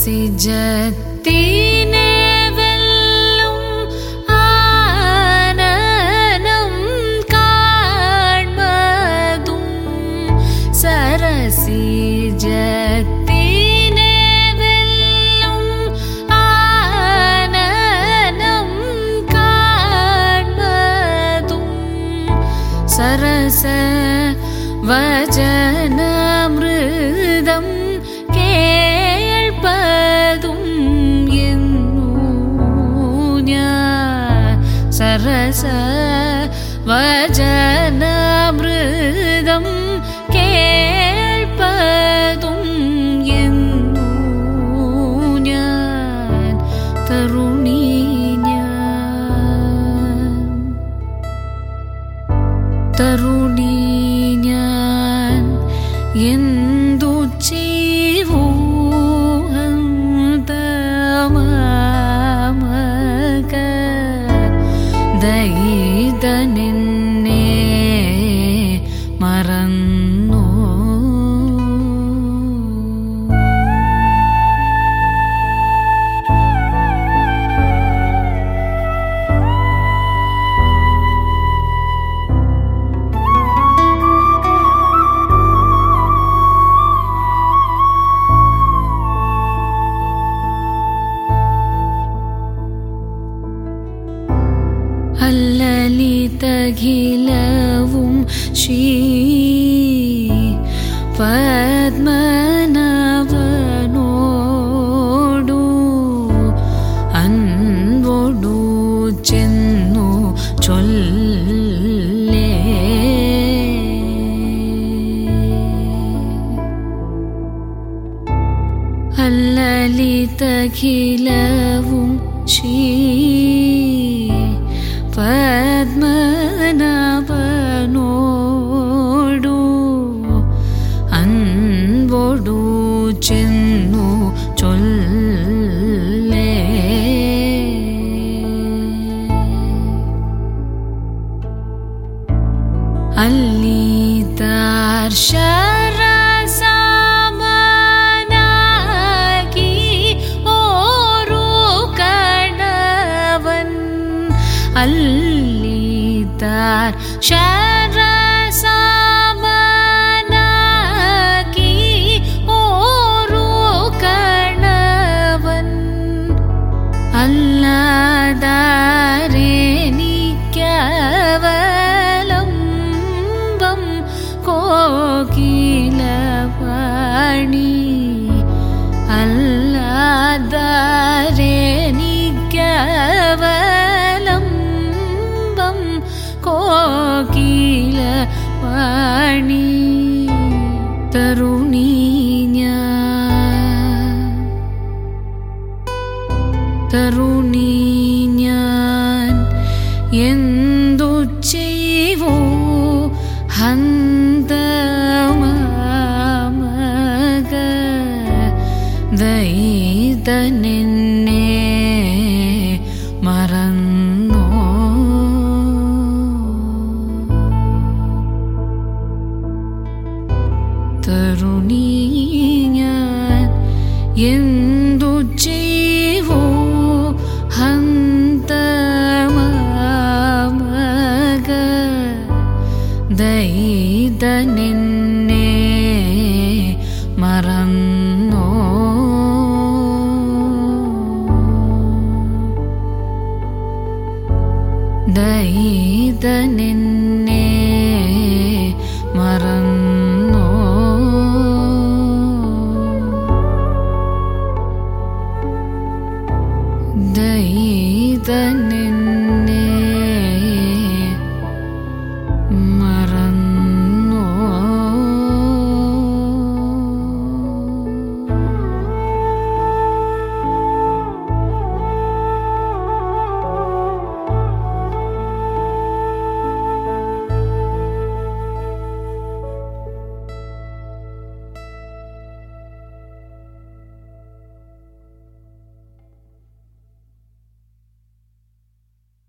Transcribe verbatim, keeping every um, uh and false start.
സരസിജത്തിനെ വെല്ലും ആനനം കാൺമതും സരസിജത്തിനെ വെല്ലും ആനനം കാൺമതും സരസ വചനമൃതം കേൾപ്പതും എന്നു ഞാൻ സരസ വചനമൃതം കേൾപ്പതും എന്നു ഞാൻ തരുണി ഞാൻ തരുണി ഞാൻ എന്തു ചെയ്വൂ അന്തമാമക ദൈതനെന്നെ മറന്നു അല്ലലിതഖിലവും ശ്രീ പദ്മനാഭനോടു അൻപോടു ചെന്നു ചൊല്ലേ അല്ലലിതഖിലവും ശ്രീ പദ്മനാഭനോടു അൻപോടു ചെന്നു ചൊല്ലേ അല്ലിതാർശരസാമനാകി ഓരു കണവൻ അല്ലിതാർ ശരസാമനാകി ഓരു കണവൻ അല്ലാതാരെനിക്കവലംബം കോകിലവാണി അല്ലാതാരെനിക്കവലംബം കോകിലവാണി തരുണി ഞാൻ തരുണി ഞാൻ എന്തു ചെയ്വോ ഹന്തമാമക ദൈതനെന്നെ മറന്നു തരുണി ഞാൻ എന്തു ചെയ്വോ ഹന്തമാമക ദൈതനെന്നെ മറന്നു ദൈതനെന്നെ